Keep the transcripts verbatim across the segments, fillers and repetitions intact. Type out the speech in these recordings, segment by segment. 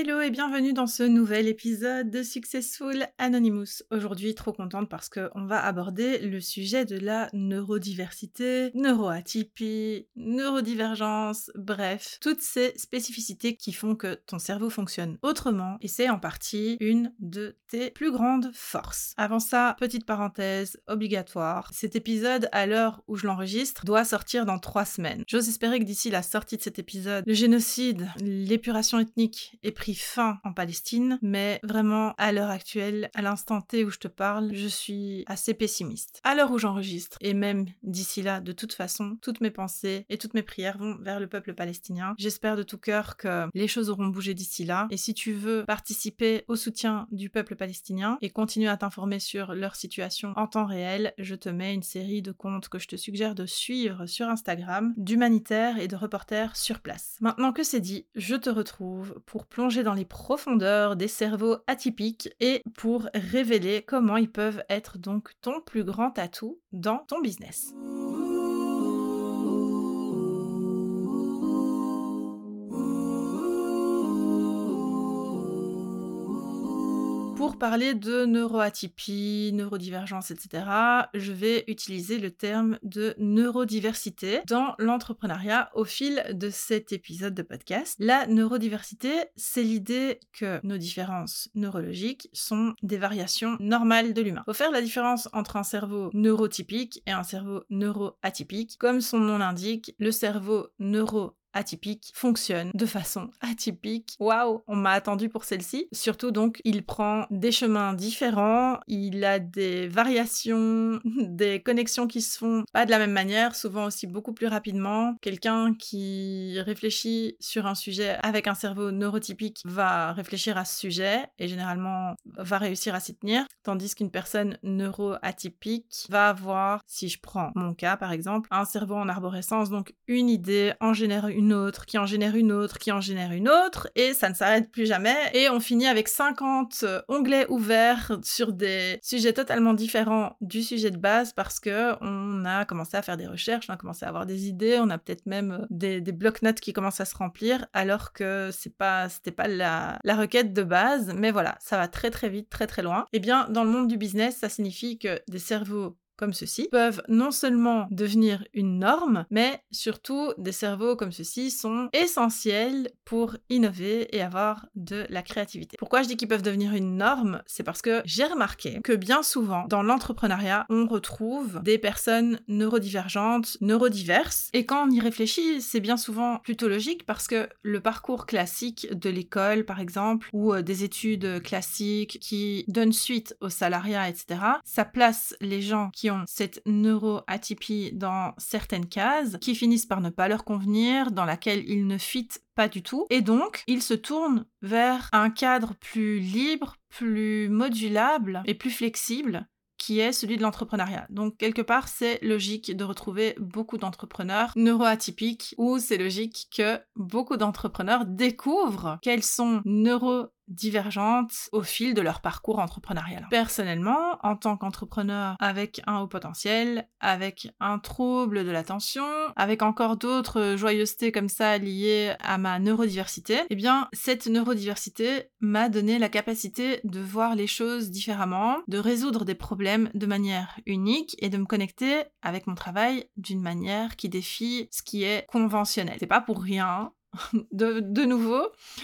Hello et bienvenue dans ce nouvel épisode de Successful Anonymous. Aujourd'hui, trop contente parce qu'on va aborder le sujet de la neurodiversité, neuroatypie, neurodivergence, bref, toutes ces spécificités qui font que ton cerveau fonctionne autrement et c'est en partie une de tes plus grandes forces. Avant ça, petite parenthèse obligatoire, cet épisode, à l'heure où je l'enregistre, doit sortir dans trois semaines. J'ose espérer que d'ici la sortie de cet épisode, le génocide, l'épuration ethnique ait pris fin en Palestine, mais vraiment, à l'heure actuelle, à l'instant T où je te parle, je suis assez pessimiste. À l'heure où j'enregistre, et même d'ici là, de toute façon, toutes mes pensées et toutes mes prières vont vers le peuple palestinien. J'espère de tout cœur que les choses auront bougé d'ici là, et si tu veux participer au soutien du peuple palestinien et continuer à t'informer sur leur situation en temps réel, je te mets une série de comptes que je te suggère de suivre sur Instagram, d'humanitaires et de reporters sur place. Maintenant que c'est dit, je te retrouve pour plonger dans les profondeurs des cerveaux atypiques et pour révéler comment ils peuvent être donc ton plus grand atout dans ton business. Pour parler de neuroatypie, neurodivergence, et cetera, je vais utiliser le terme de neurodiversité dans l'entrepreneuriat au fil de cet épisode de podcast. La neurodiversité, c'est l'idée que nos différences neurologiques sont des variations normales de l'humain. Il faut faire la différence entre un cerveau neurotypique et un cerveau neuroatypique. Comme son nom l'indique, le cerveau neuro atypique fonctionne de façon atypique. Waouh, on m'a attendu pour celle-ci. Surtout donc, il prend des chemins différents, il a des variations, des connexions qui se font pas de la même manière, souvent aussi beaucoup plus rapidement. Quelqu'un qui réfléchit sur un sujet avec un cerveau neurotypique va réfléchir à ce sujet et généralement va réussir à s'y tenir, tandis qu'une personne neuroatypique va avoir, si je prends mon cas par exemple, un cerveau en arborescence, donc une idée en génère une une autre, qui en génère une autre, qui en génère une autre, et ça ne s'arrête plus jamais, et on finit avec cinquante onglets ouverts sur des sujets totalement différents du sujet de base parce que on a commencé à faire des recherches, on a commencé à avoir des idées, on a peut-être même des, des bloc-notes qui commencent à se remplir, alors que c'est pas, c'était pas la, la requête de base, mais voilà, ça va très très vite, très très loin. Et bien, dans le monde du business, ça signifie que des cerveaux comme ceux-ci peuvent non seulement devenir une norme, mais surtout des cerveaux comme ceux-ci sont essentiels pour innover et avoir de la créativité. Pourquoi je dis qu'ils peuvent devenir une norme? C'est parce que j'ai remarqué que bien souvent dans l'entrepreneuriat, on retrouve des personnes neurodivergentes, neurodiverses, et quand on y réfléchit, c'est bien souvent plutôt logique parce que le parcours classique de l'école, par exemple, ou des études classiques qui donnent suite au salariat, et cetera, ça place les gens qui ont cette neuroatypie dans certaines cases, qui finissent par ne pas leur convenir, dans laquelle ils ne fit pas du tout, et donc ils se tournent vers un cadre plus libre, plus modulable et plus flexible, qui est celui de l'entrepreneuriat. Donc quelque part, c'est logique de retrouver beaucoup d'entrepreneurs neuroatypiques, ou c'est logique que beaucoup d'entrepreneurs découvrent qu'elles sont neuro divergentes au fil de leur parcours entrepreneurial. Personnellement, en tant qu'entrepreneur avec un haut potentiel, avec un trouble de l'attention, avec encore d'autres joyeusetés comme ça liées à ma neurodiversité, eh bien, cette neurodiversité m'a donné la capacité de voir les choses différemment, de résoudre des problèmes de manière unique et de me connecter avec mon travail d'une manière qui défie ce qui est conventionnel. C'est pas pour rien De, de nouveau,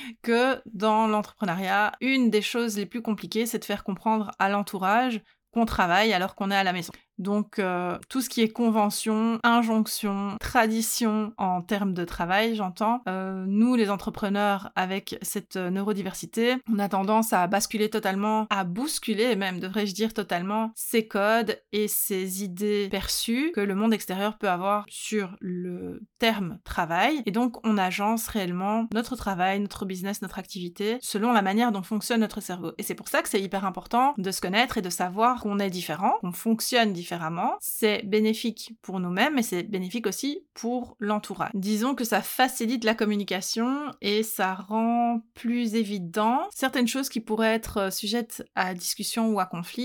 que dans l'entrepreneuriat, une des choses les plus compliquées, c'est de faire comprendre à l'entourage qu'on travaille alors qu'on est à la maison. Donc euh, tout ce qui est convention, injonction, tradition en termes de travail, j'entends, euh, nous les entrepreneurs avec cette neurodiversité, on a tendance à basculer totalement, à bousculer même, devrais-je dire totalement, ces codes et ces idées perçues que le monde extérieur peut avoir sur le terme travail. Et donc on agence réellement notre travail, notre business, notre activité selon la manière dont fonctionne notre cerveau. Et c'est pour ça que c'est hyper important de se connaître et de savoir qu'on est différent, qu'on fonctionne différemment. C'est bénéfique pour nous-mêmes, mais c'est bénéfique aussi pour l'entourage. Disons que ça facilite la communication et ça rend plus évident certaines choses qui pourraient être sujettes à discussion ou à conflit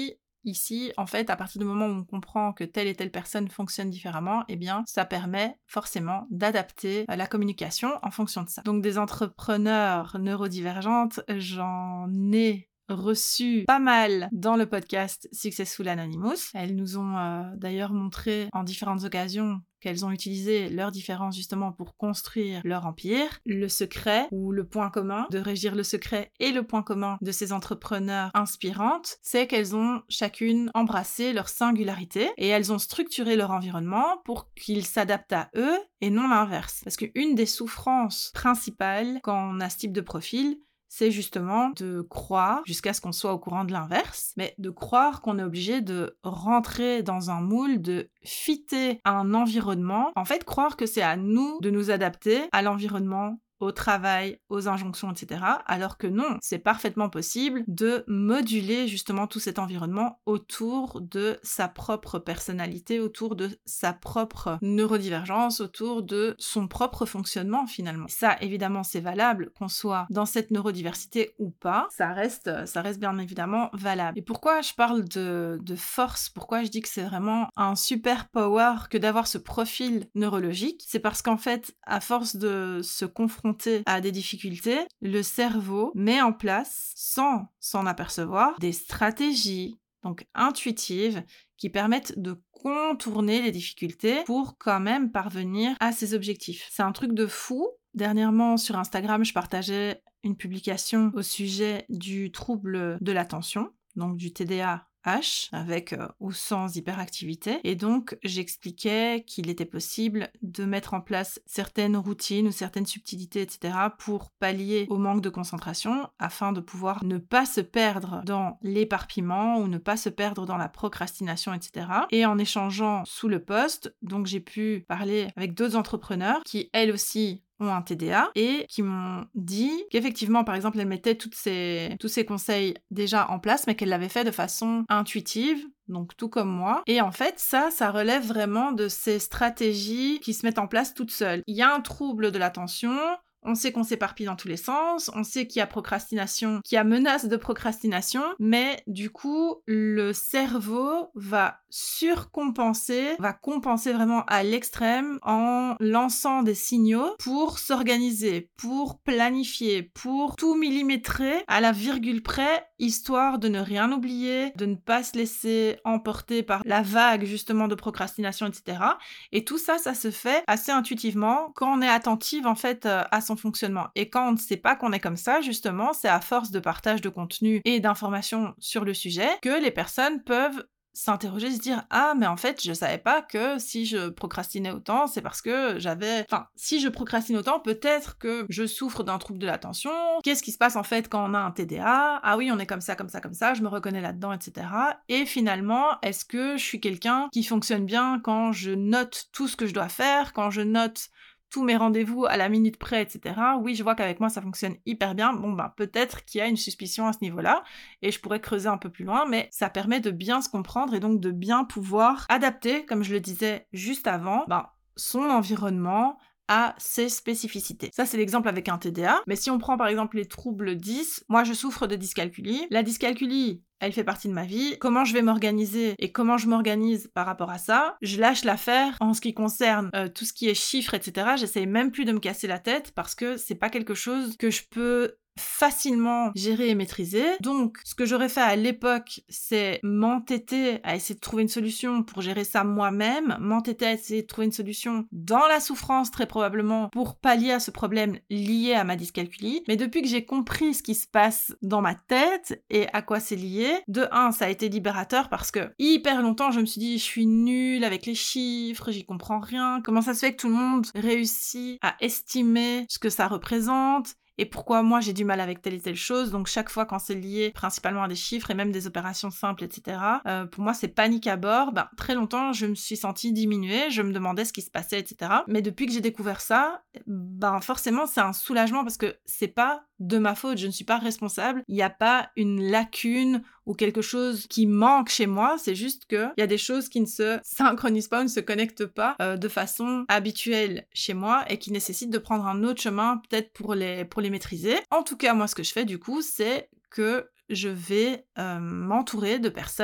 ici, en fait, à partir du moment où on comprend que telle et telle personne fonctionne différemment, eh bien, ça permet forcément d'adapter la communication en fonction de ça. Donc, des entrepreneurs neurodivergentes, j'en ai reçu pas mal dans le podcast Successful Anonymous. Elles nous ont euh, d'ailleurs montré en différentes occasions qu'elles ont utilisé leurs différences justement pour construire leur empire. Le secret, ou le point commun de Régir le secret et le point commun de ces entrepreneurs inspirantes, c'est qu'elles ont chacune embrassé leur singularité et elles ont structuré leur environnement pour qu'il s'adapte à eux et non l'inverse. Parce qu'une des souffrances principales quand on a ce type de profil, c'est justement de croire, jusqu'à ce qu'on soit au courant de l'inverse, mais de croire qu'on est obligé de rentrer dans un moule, de fitter un environnement. En fait, croire que c'est à nous de nous adapter à l'environnement, au travail, aux injonctions, et cetera. Alors que non, c'est parfaitement possible de moduler justement tout cet environnement autour de sa propre personnalité, autour de sa propre neurodivergence, autour de son propre fonctionnement finalement. Ça, évidemment, c'est valable qu'on soit dans cette neurodiversité ou pas. Ça reste, ça reste bien évidemment valable. Et pourquoi je parle de, de force, pourquoi je dis que c'est vraiment un super power que d'avoir ce profil neurologique, c'est parce qu'en fait, à force de se confronter à des difficultés, le cerveau met en place, sans s'en apercevoir, des stratégies donc intuitives qui permettent de contourner les difficultés pour quand même parvenir à ses objectifs. C'est un truc de fou. Dernièrement, sur Instagram, je partageais une publication au sujet du trouble de l'attention, donc du T D A H, avec euh, ou sans hyperactivité. Et donc, j'expliquais qu'il était possible de mettre en place certaines routines ou certaines subtilités, et cetera, pour pallier au manque de concentration, afin de pouvoir ne pas se perdre dans l'éparpillement ou ne pas se perdre dans la procrastination, et cetera. Et en échangeant sous le post, donc j'ai pu parler avec d'autres entrepreneurs qui, elles aussi, ont un T D A et qui m'ont dit qu'effectivement, par exemple, elles mettaient toutes ces, tous ces conseils déjà en place, mais qu'elles l'avaient fait de façon intuitive, donc tout comme moi. Et en fait, ça, ça relève vraiment de ces stratégies qui se mettent en place toutes seules. Il y a un trouble de l'attention, on sait qu'on s'éparpille dans tous les sens, on sait qu'il y a procrastination, qu'il y a menace de procrastination, mais du coup, le cerveau va surcompenser, va compenser vraiment à l'extrême en lançant des signaux pour s'organiser, pour planifier, pour tout millimétrer à la virgule près, histoire de ne rien oublier, de ne pas se laisser emporter par la vague justement de procrastination, et cetera. Et tout ça, ça se fait assez intuitivement quand on est attentive en fait à son fonctionnement. Et quand on ne sait pas qu'on est comme ça, justement, c'est à force de partage de contenu et d'informations sur le sujet que les personnes peuvent s'interroger, se dire « Ah, mais en fait, je savais pas que si je procrastinais autant, c'est parce que j'avais... Enfin, si je procrastine autant, peut-être que je souffre d'un trouble de l'attention. Qu'est-ce qui se passe en fait quand on a un T D A? Ah oui, on est comme ça, comme ça, comme ça, je me reconnais là-dedans, et cetera. Et finalement, est-ce que je suis quelqu'un qui fonctionne bien quand je note tout ce que je dois faire, quand je note tous mes rendez-vous à la minute près, et cetera. Oui, je vois qu'avec moi, ça fonctionne hyper bien. Bon, ben, peut-être qu'il y a une suspicion à ce niveau-là, et je pourrais creuser un peu plus loin, mais ça permet de bien se comprendre et donc de bien pouvoir adapter, comme je le disais juste avant, ben, son environnement à ses spécificités. Ça, c'est l'exemple avec un T D A, mais si on prend par exemple les troubles dys, moi je souffre de dyscalculie. La dyscalculie, elle fait partie de ma vie. Comment je vais m'organiser et comment je m'organise par rapport à ça, je lâche l'affaire en ce qui concerne euh, tout ce qui est chiffres, et cetera. J'essaye même plus de me casser la tête parce que c'est pas quelque chose que je peux facilement gérer et maîtriser. Donc, ce que j'aurais fait à l'époque, c'est m'entêter à essayer de trouver une solution pour gérer ça moi-même, m'entêter à essayer de trouver une solution dans la souffrance, très probablement, pour pallier à ce problème lié à ma dyscalculie. Mais depuis que j'ai compris ce qui se passe dans ma tête et à quoi c'est lié, de un, ça a été libérateur parce que hyper longtemps, je me suis dit, je suis nulle avec les chiffres, j'y comprends rien. Comment ça se fait que tout le monde réussit à estimer ce que ça représente? Et pourquoi moi j'ai du mal avec telle et telle chose, donc chaque fois quand c'est lié principalement à des chiffres et même des opérations simples, et cetera, euh, pour moi c'est panique à bord. Ben, très longtemps je me suis sentie diminuée, je me demandais ce qui se passait, et cetera. Mais depuis que j'ai découvert ça, ben forcément c'est un soulagement parce que c'est pas de ma faute, je ne suis pas responsable, il n'y a pas une lacune ou quelque chose qui manque chez moi, c'est juste qu'il y a des choses qui ne se synchronisent pas ou ne se connectent pas euh, de façon habituelle chez moi et qui nécessitent de prendre un autre chemin peut-être pour les, pour les maîtriser. En tout cas, moi ce que je fais du coup, c'est que je vais euh, m'entourer de personnes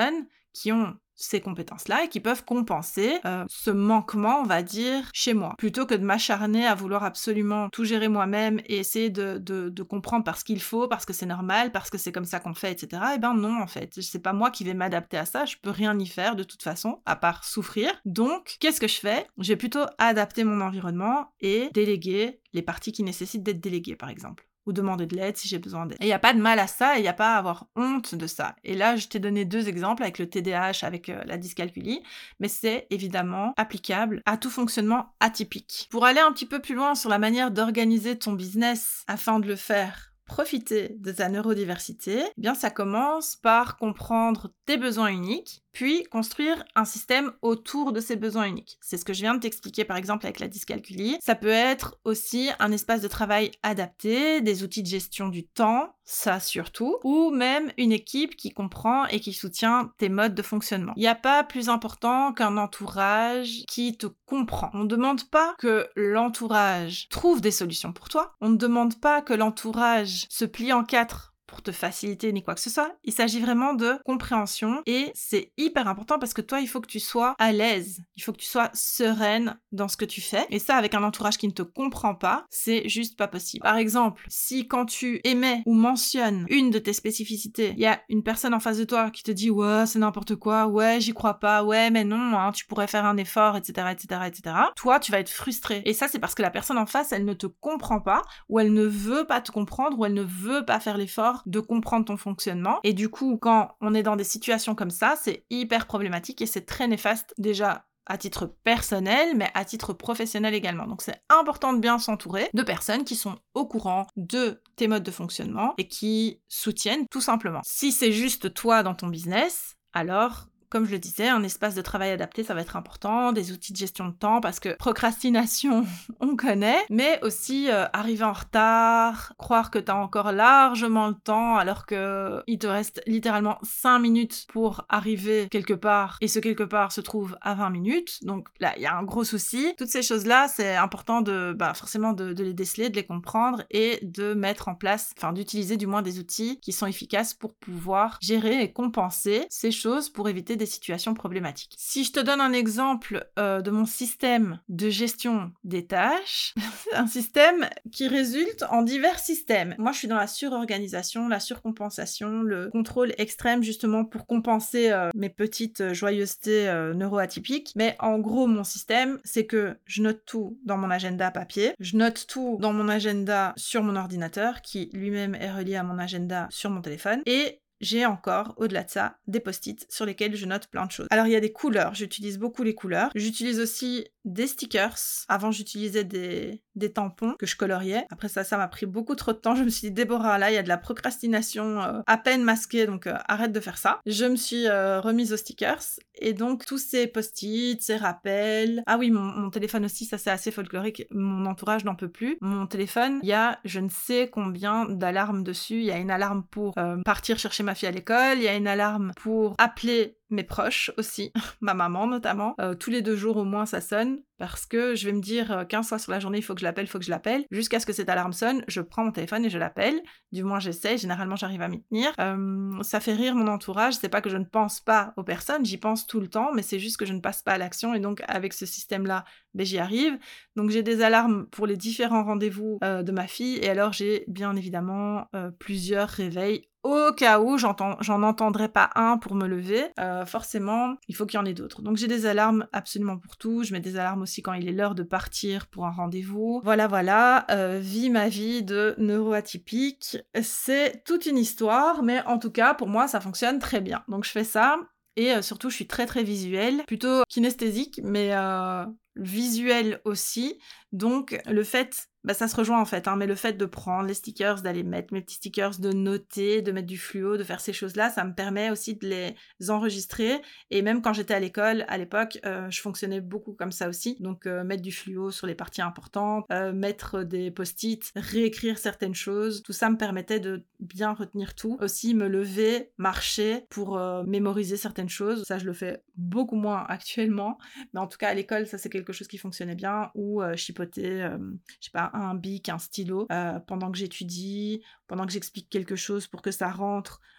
qui ont ces compétences-là et qui peuvent compenser euh, ce manquement, on va dire, chez moi. Plutôt que de m'acharner à vouloir absolument tout gérer moi-même et essayer de, de, de comprendre parce qu'il faut, parce que c'est normal, parce que c'est comme ça qu'on fait, et cetera. Eh ben non, en fait, c'est pas moi qui vais m'adapter à ça, je peux rien y faire de toute façon, à part souffrir. Donc, qu'est-ce que je fais? Je vais plutôt adapter mon environnement et déléguer les parties qui nécessitent d'être déléguées, par exemple. Ou demander de l'aide si j'ai besoin d'aide. Et il n'y a pas de mal à ça, et il n'y a pas à avoir honte de ça. Et là, je t'ai donné deux exemples avec le T D A H, avec euh, la dyscalculie, mais c'est évidemment applicable à tout fonctionnement atypique. Pour aller un petit peu plus loin sur la manière d'organiser ton business afin de le faire profiter de ta neurodiversité, eh bien ça commence par comprendre tes besoins uniques, puis construire un système autour de ces besoins uniques. C'est ce que je viens de t'expliquer par exemple avec la dyscalculie. Ça peut être aussi un espace de travail adapté, des outils de gestion du temps, ça surtout, ou même une équipe qui comprend et qui soutient tes modes de fonctionnement. Il n'y a pas plus important qu'un entourage qui te comprend. On ne demande pas que l'entourage trouve des solutions pour toi. On ne demande pas que l'entourage se plie en quatre pour te faciliter ni quoi que ce soit. Il s'agit vraiment de compréhension et c'est hyper important parce que toi, il faut que tu sois à l'aise. Il faut que tu sois sereine dans ce que tu fais. Et ça, avec un entourage qui ne te comprend pas, c'est juste pas possible. Par exemple, si quand tu émets ou mentionnes une de tes spécificités, il y a une personne en face de toi qui te dit « Ouais, c'est n'importe quoi. Ouais, j'y crois pas. Ouais, mais non, hein, tu pourrais faire un effort, et cetera, et cetera, et cetera » Toi, tu vas être frustré. Et ça, c'est parce que la personne en face, elle ne te comprend pas ou elle ne veut pas te comprendre ou elle ne veut pas faire l'effort de comprendre ton fonctionnement. Et du coup, quand on est dans des situations comme ça, c'est hyper problématique et c'est très néfaste déjà à titre personnel, mais à titre professionnel également. Donc c'est important de bien s'entourer de personnes qui sont au courant de tes modes de fonctionnement et qui soutiennent tout simplement. Si c'est juste toi dans ton business, alors comme je le disais, un espace de travail adapté, ça va être important, des outils de gestion de temps, parce que procrastination, on connaît, mais aussi euh, arriver en retard, croire que t'as encore largement le temps, alors que il te reste littéralement cinq minutes pour arriver quelque part, et ce quelque part se trouve à vingt minutes, donc là, il y a un gros souci. Toutes ces choses-là, c'est important de, bah, forcément de, de les déceler, de les comprendre, et de mettre en place, enfin d'utiliser du moins des outils qui sont efficaces pour pouvoir gérer et compenser ces choses pour éviter des situations problématiques. Si je te donne un exemple euh, de mon système de gestion des tâches, c'est un système qui résulte en divers systèmes. Moi, je suis dans la surorganisation, la surcompensation, le contrôle extrême justement pour compenser euh, mes petites joyeusetés euh, neuroatypiques. Mais en gros, mon système, c'est que je note tout dans mon agenda papier, je note tout dans mon agenda sur mon ordinateur qui lui-même est relié à mon agenda sur mon téléphone et j'ai encore, au-delà de ça, des post-it sur lesquels je note plein de choses. Alors, il y a des couleurs, j'utilise beaucoup les couleurs. J'utilise aussi des stickers. Avant, j'utilisais des, des tampons que je coloriais. Après ça, ça m'a pris beaucoup trop de temps. Je me suis dit, Déborah, là, il y a de la procrastination euh, à peine masquée, donc euh, arrête de faire ça. Je me suis euh, remise aux stickers. Et donc, tous ces post-it, ces rappels... Ah oui, mon, mon téléphone aussi, ça c'est assez folklorique. Mon entourage n'en peut plus. Mon téléphone, il y a je ne sais combien d'alarmes dessus. Il y a une alarme pour euh, partir chercher ma fille à l'école. Il y a une alarme pour appeler mes proches aussi, ma maman notamment. Euh, tous les deux jours au moins ça sonne parce que je vais me dire euh, quinze fois sur la journée il faut que je l'appelle, il faut que je l'appelle. Jusqu'à ce que cette alarme sonne, je prends mon téléphone et je l'appelle. Du moins j'essaie, généralement j'arrive à m'y tenir. Euh, ça fait rire mon entourage, c'est pas que je ne pense pas aux personnes, j'y pense tout le temps, mais c'est juste que je ne passe pas à l'action et donc avec ce système-là, ben, j'y arrive. Donc j'ai des alarmes pour les différents rendez-vous euh, de ma fille et alors j'ai bien évidemment euh, plusieurs réveils au cas où j'entends, j'en entendrai pas un pour me lever, euh, forcément, il faut qu'il y en ait d'autres. Donc j'ai des alarmes absolument pour tout, je mets des alarmes aussi quand il est l'heure de partir pour un rendez-vous. Voilà, voilà, euh, vis ma vie de neuroatypique. C'est toute une histoire, mais en tout cas, pour moi, ça fonctionne très bien. Donc je fais ça, et euh, surtout, je suis très très visuelle, plutôt kinesthésique, mais euh, visuelle aussi. Donc le fait... Bah ça se rejoint en fait, hein, mais le fait de prendre les stickers, d'aller mettre mes petits stickers, de noter, de mettre du fluo, de faire ces choses-là, ça me permet aussi de les enregistrer. Et même quand j'étais à l'école, à l'époque, euh, je fonctionnais beaucoup comme ça aussi. Donc euh, mettre du fluo sur les parties importantes, euh, mettre des post-it, réécrire certaines choses, tout ça me permettait de bien retenir tout. Aussi me lever, marcher pour euh, mémoriser certaines choses. Ça je le fais beaucoup moins actuellement, mais en tout cas à l'école ça c'est quelque chose qui fonctionnait bien. Ou euh, chipoter, euh, je sais pas, un bic, un stylo, euh, pendant que j'étudie, pendant que j'explique quelque chose pour que ça rentre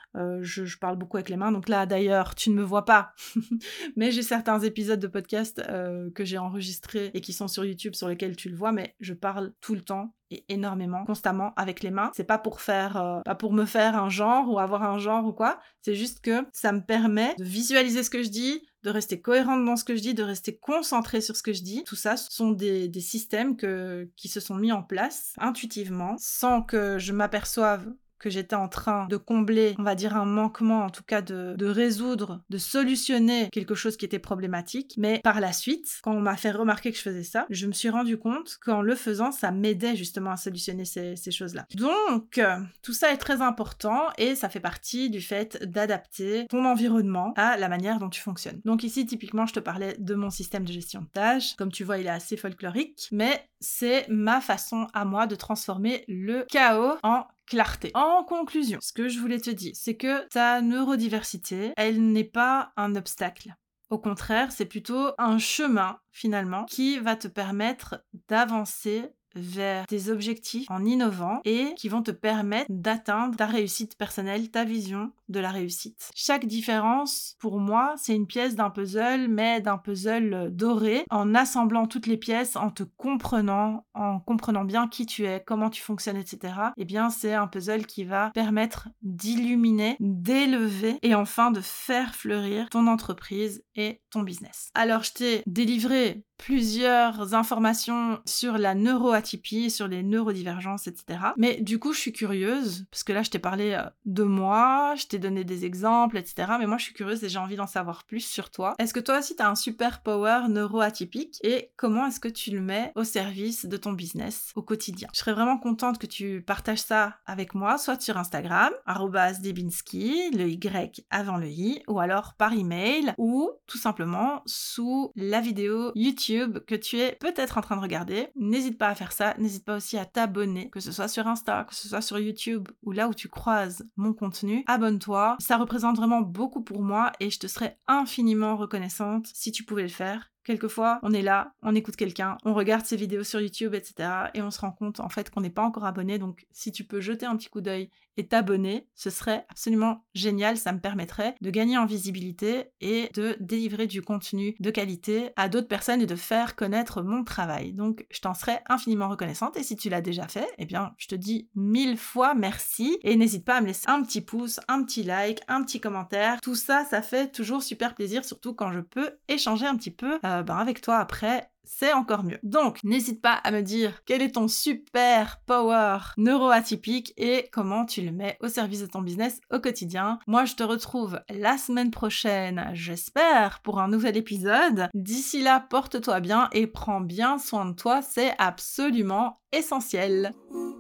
euh, je, je parle beaucoup avec les mains. Donc là, d'ailleurs, tu ne me vois pas, mais j'ai certains épisodes de podcast euh, que j'ai enregistrés et qui sont sur YouTube sur lesquels tu le vois, mais je parle tout le temps et énormément, constamment avec les mains. C'est pas pour faire, euh, pas pour me faire un genre ou avoir un genre ou quoi. C'est juste que ça me permet de visualiser ce que je dis, de rester cohérente dans ce que je dis, de rester concentrée sur ce que je dis. Tout ça, ce sont des, des systèmes que, qui se sont mis en place intuitivement, sans que je m'aperçoive que j'étais en train de combler, on va dire un manquement, en tout cas de, de résoudre, de solutionner quelque chose qui était problématique. Mais par la suite, quand on m'a fait remarquer que je faisais ça, je me suis rendu compte qu'en le faisant, ça m'aidait justement à solutionner ces, ces choses-là. Donc, euh, tout ça est très important et ça fait partie du fait d'adapter ton environnement à la manière dont tu fonctionnes. Donc ici, typiquement, je te parlais de mon système de gestion de tâches. Comme tu vois, il est assez folklorique, mais c'est ma façon à moi de transformer le chaos en clarté. En conclusion, ce que je voulais te dire, c'est que ta neurodiversité, elle n'est pas un obstacle. Au contraire, c'est plutôt un chemin, finalement, qui va te permettre d'avancer vers tes objectifs en innovant et qui vont te permettre d'atteindre ta réussite personnelle, ta vision de la réussite. Chaque différence, pour moi, c'est une pièce d'un puzzle, mais d'un puzzle doré. En assemblant toutes les pièces, en te comprenant, en comprenant bien qui tu es, comment tu fonctionnes, et cetera, eh bien, c'est un puzzle qui va permettre d'illuminer, d'élever et enfin de faire fleurir ton entreprise et ton business. Alors, je t'ai délivré plusieurs informations sur la neuroatypie, sur les neurodivergences, et cetera. Mais du coup, je suis curieuse, parce que là, je t'ai parlé de moi, je t'ai donné des exemples, et cetera. Mais moi, je suis curieuse et j'ai envie d'en savoir plus sur toi. Est-ce que toi aussi, tu as un super power neuroatypique et comment est-ce que tu le mets au service de ton business au quotidien? Je serais vraiment contente que tu partages ça avec moi, soit sur Instagram, arobase debinski, le Y avant le I, ou alors par email, ou tout simplement sous la vidéo YouTube que tu es peut-être en train de regarder. N'hésite pas à faire ça, n'hésite pas aussi à t'abonner, que ce soit sur Insta, que ce soit sur YouTube ou là où tu croises mon contenu. Abonne-toi, ça représente vraiment beaucoup pour moi et je te serais infiniment reconnaissante si tu pouvais le faire. Quelquefois, on est là, on écoute quelqu'un, on regarde ses vidéos sur YouTube, et cetera. Et on se rend compte en fait qu'on n'est pas encore abonné. Donc si tu peux jeter un petit coup d'œil et t'abonner, ce serait absolument génial. Ça me permettrait de gagner en visibilité et de délivrer du contenu de qualité à d'autres personnes et de faire connaître mon travail. Donc je t'en serais infiniment reconnaissante. Et si tu l'as déjà fait, eh bien je te dis mille fois merci. Et n'hésite pas à me laisser un petit pouce, un petit like, un petit commentaire. Tout ça, ça fait toujours super plaisir, surtout quand je peux échanger un petit peu euh, ben avec toi après. C'est encore mieux. Donc, n'hésite pas à me dire quel est ton super power neuroatypique et comment tu le mets au service de ton business au quotidien. Moi, je te retrouve la semaine prochaine, j'espère, pour un nouvel épisode. D'ici là, porte-toi bien et prends bien soin de toi, c'est absolument essentiel.